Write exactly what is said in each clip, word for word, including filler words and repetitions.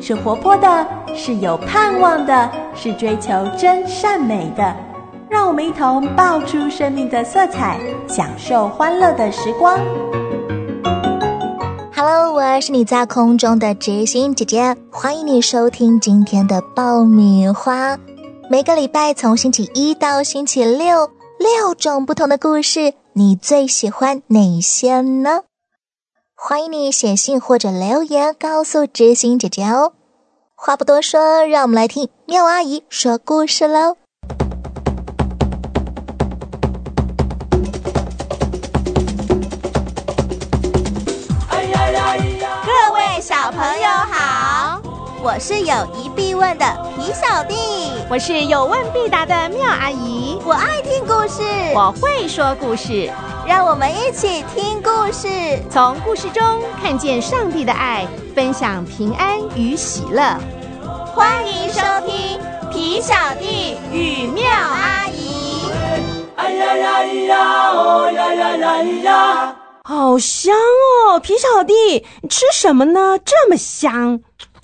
是活泼的，是有盼望的，是追求真善美的。让我们一同爆出生命的色彩，享受欢乐的时光。 Hello， 我是你在空中的知心姐姐，欢迎你收听今天的爆米花。每个礼拜从星期一到星期六，六种不同的故事，你最喜欢哪些呢？欢迎你写信或者留言告诉知心姐姐哦。话不多说，让我们来听妙阿姨说故事咯。 各位小朋友好，我是有疑必问的皮小弟， 我是有问必答的妙阿姨， 我爱听故事， 我会说故事， 让我们一起听故事， 从故事中看见上帝的爱，分享平安与喜乐。 欢迎收听皮小弟与妙阿姨。 哎呀呀呀哦呀呀呀呀， 好香哦！皮小弟，吃什么呢？这么香。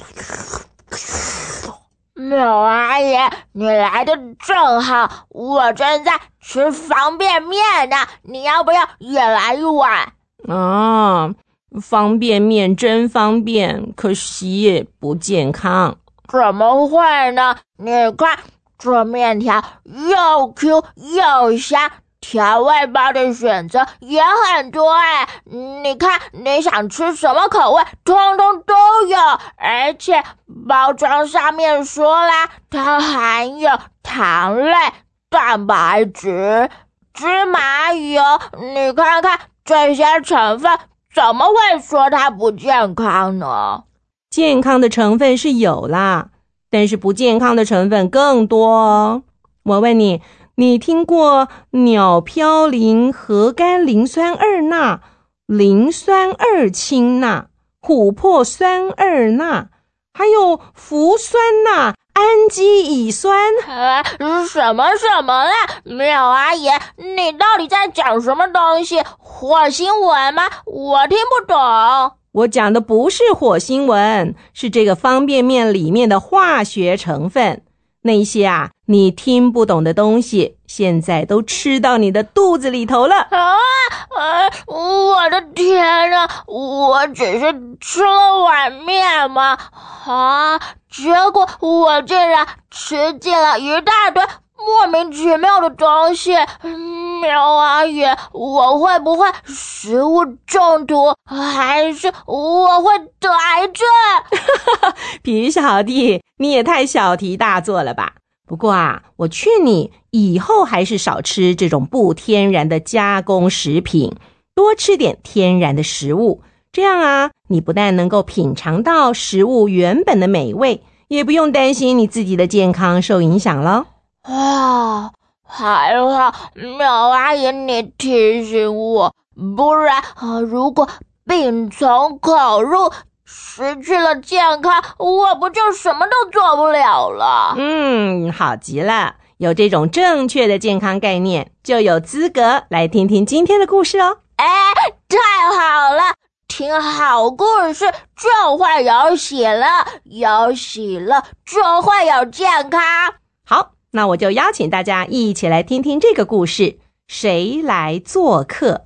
妙阿姨，你来的正好，我正在吃方便面呢，你要不要也来一碗？ 啊，方便面真方便，可惜也不健康。 怎么会呢？你看这面条又 Q 又香，调味包的选择也很多哎，你看你想吃什么口味，通通都有，而且包装上面说啦，它含有糖类、蛋白质、芝麻油，你看看这些成分，怎么会说它不健康呢？ 健康的成分是有啦，但是不健康的成分更多哦。我问你，你听过鸟嘌呤核苷磷酸二钠、磷酸二氢钠、琥珀酸二钠，还有氟酸钠、氨基乙酸？ 啊，什么什么啦？妙阿姨，你到底在讲什么东西？火星文吗？我听不懂。 我讲的不是火星文，是这个方便面里面的化学成分。那些啊，你听不懂的东西，现在都吃到你的肚子里头了。 啊！啊我的天哪！我只是吃了碗面吗？啊！结果我竟然吃进了一大堆莫名其妙的东西。妙阿姨，我会不会食物中毒，还是我会得癌症？ 皮小弟，你也太小题大做了吧。不过啊，我劝你以后还是少吃这种不天然的加工食品，多吃点天然的食物。这样啊，你不但能够品尝到食物原本的美味，也不用担心你自己的健康受影响了。 啊，还好妙阿姨你提醒我，不然啊，如果病从口入，失去了健康，我不就什么都做不了了？ 嗯，好极了，有这种正确的健康概念，就有资格来听听今天的故事哦。 哎，太好了，听好故事就会有喜乐，有喜乐就会有健康。 好，那我就邀请大家一起来听听这个故事，谁来做客？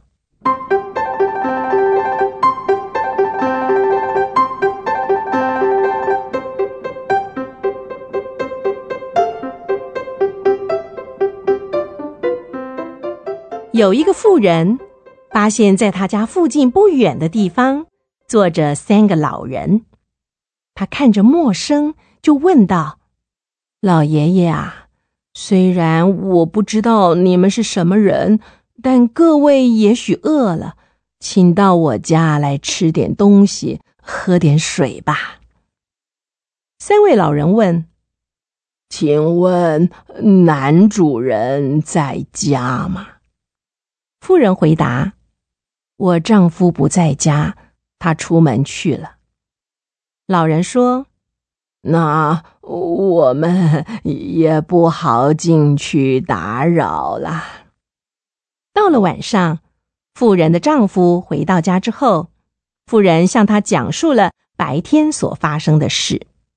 有一个妇人发现在他家附近不远的地方坐着三个老人，他看着陌生就问道：老爷爷啊，虽然我不知道你们是什么人，但各位也许饿了，请到我家来吃点东西，喝点水吧。三位老人问：请问男主人在家吗？妇人回答：我丈夫不在家，他出门去了。老人说：那我们也不好进去打扰了。到了晚上，妇人的丈夫回到家之后，妇人向他讲述了白天所发生的事。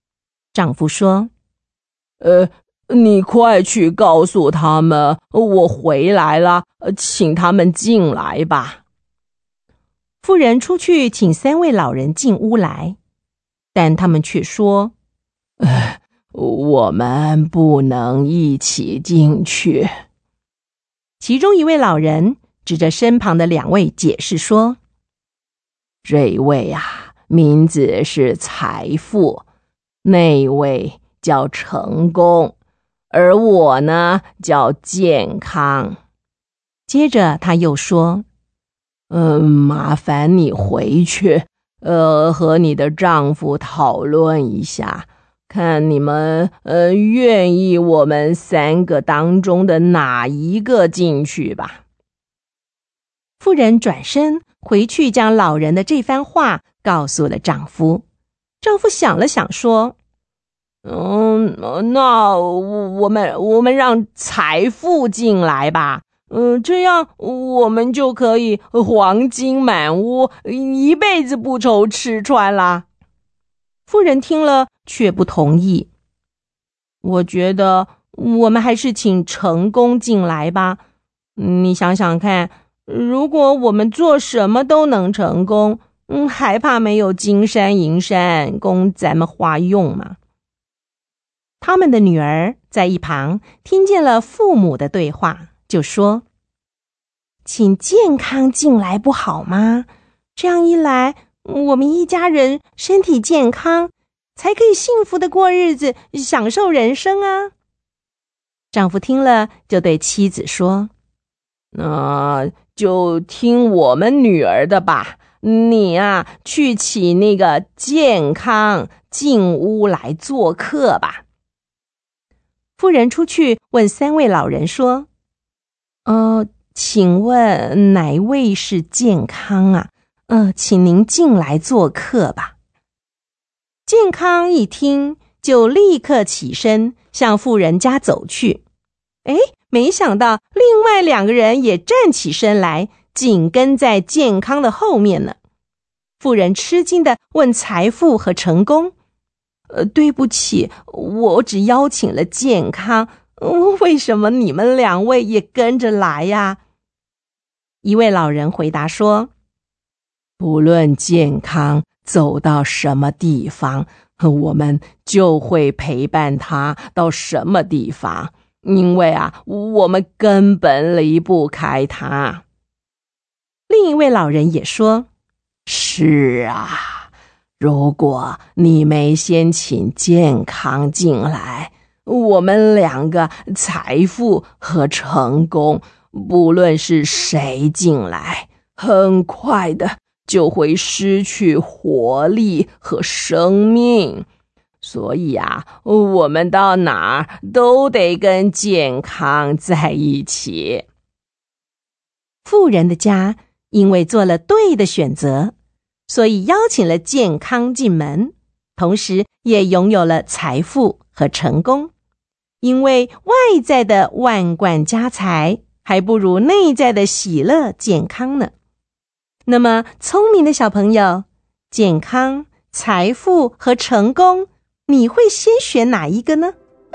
丈夫说： 呃，你快去告诉他们我回来了，请他们进来吧。 妇人出去请三位老人进屋来，但他们却说： 呃，我们不能一起进去。 其中一位老人指着身旁的两位解释说： 这位啊，名字是财富，那位叫成功，而我呢叫健康。 接着他又说： 嗯，麻烦你回去，呃，和你的丈夫讨论一下，看你们呃愿意我们三个当中的哪一个进去吧。 妇人转身回去，将老人的这番话告诉了丈夫。丈夫想了想说： 嗯，那我们我们让财富进来吧。嗯，这样我们就可以黄金满屋，一辈子不愁吃穿啦。 妇人听了却不同意。我觉得我们还是请成功进来吧。你想想看，如果我们做什么都能成功，嗯，还怕没有金山银山供咱们花用吗？他们的女儿在一旁听见了父母的对话，就说：请健康进来不好吗？这样一来，我们一家人身体健康，才可以幸福的过日子，享受人生啊。丈夫听了就对妻子说： 那、呃、就听我们女儿的吧，你啊去请那个健康进屋来做客吧。 妇人出去问三位老人说：呃，请问哪位是健康啊？呃，请您进来做客吧。健康一听，就立刻起身向妇人家走去。诶，没想到另外两个人也站起身来，紧跟在健康的后面呢。妇人吃惊地问财富和成功：呃，对不起，我只邀请了健康，为什么你们两位也跟着来呀？一位老人回答说： 不论健康走到什么地方，我们就会陪伴他到什么地方，因为啊，我们根本离不开他。 另一位老人也说： 是啊，如果你没先请健康进来，我们两个财富和成功，不论是谁进来，很快的就会失去活力和生命。所以啊，我们到哪儿都得跟健康在一起。 富人的家因为做了对的选择，所以邀请了健康进门，同时也拥有了财富和成功。因为外在的万贯家财还不如内在的喜乐健康呢。那么聪明的小朋友，健康、财富和成功，你会先选哪一个呢？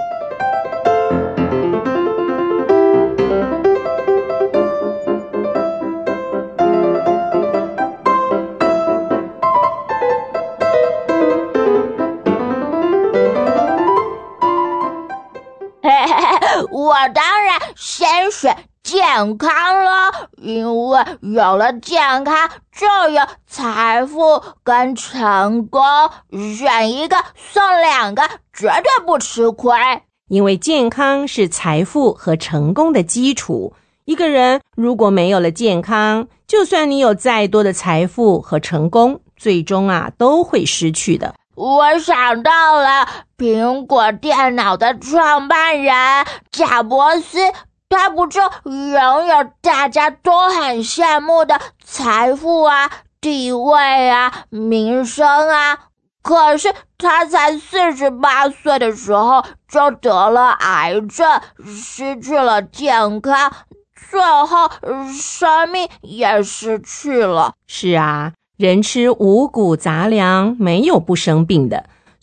我当然先选健康了，因为有了健康就有财富跟成功，选一个送两个绝对不吃亏。 因为健康是财富和成功的基础，一个人如果没有了健康，就算你有再多的财富和成功，最终啊都会失去的。 我想到了苹果电脑的创办人贾伯斯，他不就拥有大家都很羡慕的财富啊、地位啊、名声啊？可是他才四十八岁的时候就得了癌症，失去了健康，最后生命也失去了。 是啊，人吃五谷杂粮没有不生病的，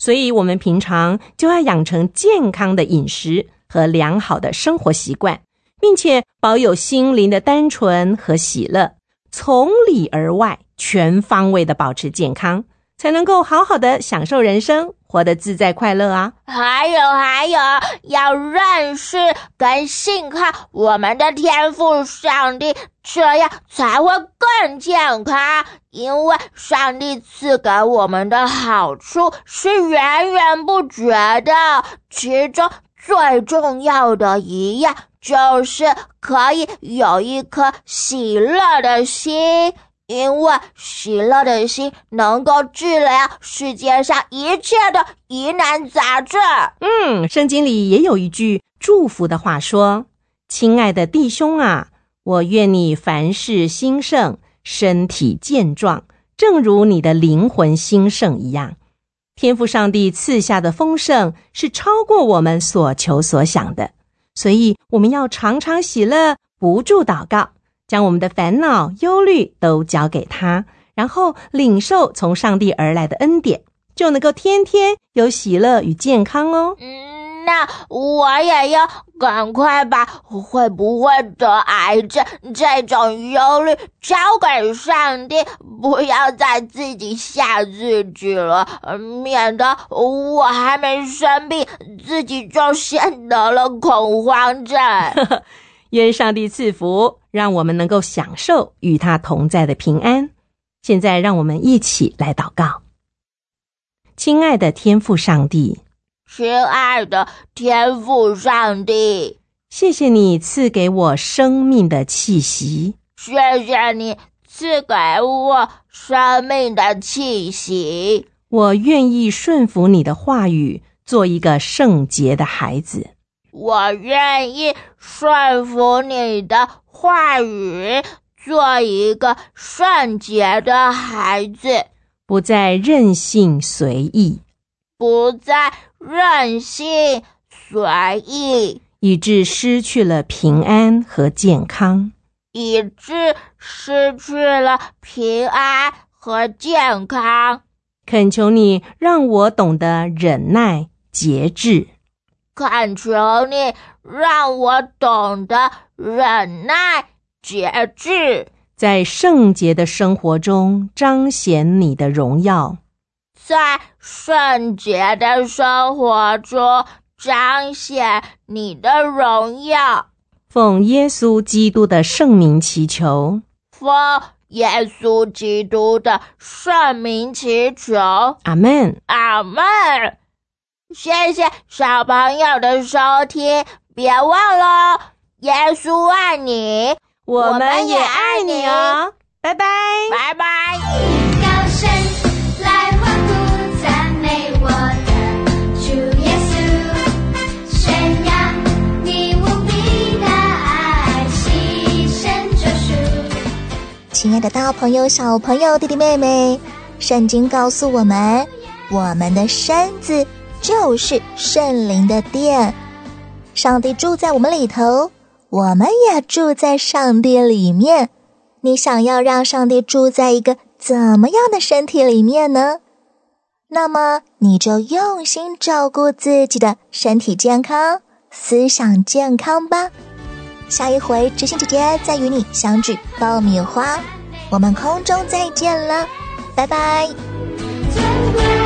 所以我们平常就要养成健康的饮食和良好的生活习惯，并且保有心灵的单纯和喜乐，从里而外全方位的保持健康，才能够好好的享受人生，活得自在快乐啊。 还有还有，要认识跟信靠我们的天父上帝，这样才会更健康。因为上帝赐给我们的好处是源源不绝的，其中最重要的一样就是可以有一颗喜乐的心，因为喜乐的心能够治疗世界上一切的疑难杂症。 嗯，圣经里也有一句祝福的话说，亲爱的弟兄啊，我愿你凡事兴盛，身体健壮，正如你的灵魂兴盛一样。天父上帝赐下的丰盛是超过我们所求所想的，所以我们要常常喜乐，不住祷告，将我们的烦恼、忧虑都交给他，然后领受从上帝而来的恩典，就能够天天有喜乐与健康哦。 嗯，那我也要赶快把会不会得癌症这种忧虑交给上帝，不要再自己吓自己了，免得我还没生病，自己就先得了恐慌症。 愿上帝赐福，让我们能够享受与他同在的平安。现在让我们一起来祷告。亲爱的天父上帝， 亲爱的天父上帝， 谢谢你赐给我生命的气息， 谢谢你赐给我生命的气息。 我愿意顺服你的话语，做一个圣洁的孩子。 我愿意顺服你的话语，做一个圣洁的孩子， 不再任性随意， 不再任性随意， 以致失去了平安和健康， 以致失去了平安和健康。 恳求你让我懂得忍耐、节制。 恳求你让我懂得忍耐、节制， 在圣洁的生活中彰显你的荣耀， 在圣洁的生活中彰显你的荣耀。 奉耶稣基督的圣名祈求， 奉耶稣基督的圣名祈求， 阿们， 阿们。谢谢小朋友的收听，别忘了耶稣爱你， 我们也爱你哦，拜拜， 拜拜。 高声来欢呼赞美我的主耶稣，宣扬你无比的爱，牺牲救赎。 亲爱的大朋友、小朋友、弟弟妹妹，圣经告诉我们，我们的身子就是圣灵的殿，上帝住在我们里头，我们也住在上帝里面。你想要让上帝住在一个怎么样的身体里面呢？那么你就用心照顾自己的身体健康、思想健康吧。下一回知心姐姐再与你相聚爆米花，我们空中再见了，拜拜。 尊贵